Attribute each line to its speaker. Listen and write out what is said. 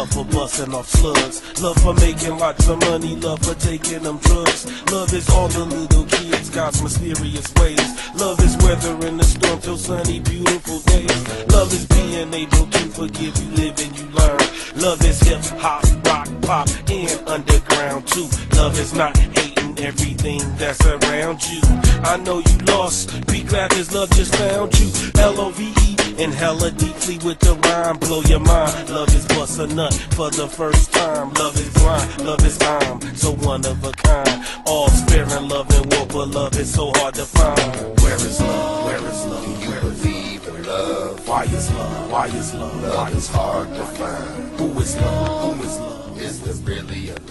Speaker 1: Love for busting off slugs, love for making lots of money, love for taking them drugs. Love is all the little kids, God's mysterious ways. Love is weathering the storm till sunny, beautiful days. Love is being able to forgive, you live and you learn. Love is hip hop, rock, pop, and underground too. Love is not hating everything that's around you. I know you lost, be glad his love just found you. L-O-V-E and hella deeply with the rhyme, blow your mind. Love is bust a nut for the first time. Love is blind, love is I'm so one of a kind. All sparing love and war, but love is so hard to find. Where is love? Where is love?
Speaker 2: Do you believe in love?
Speaker 1: Why is love? Why is love?
Speaker 2: Love is hard to find.
Speaker 1: Who is love? Who is love?
Speaker 2: Is there really a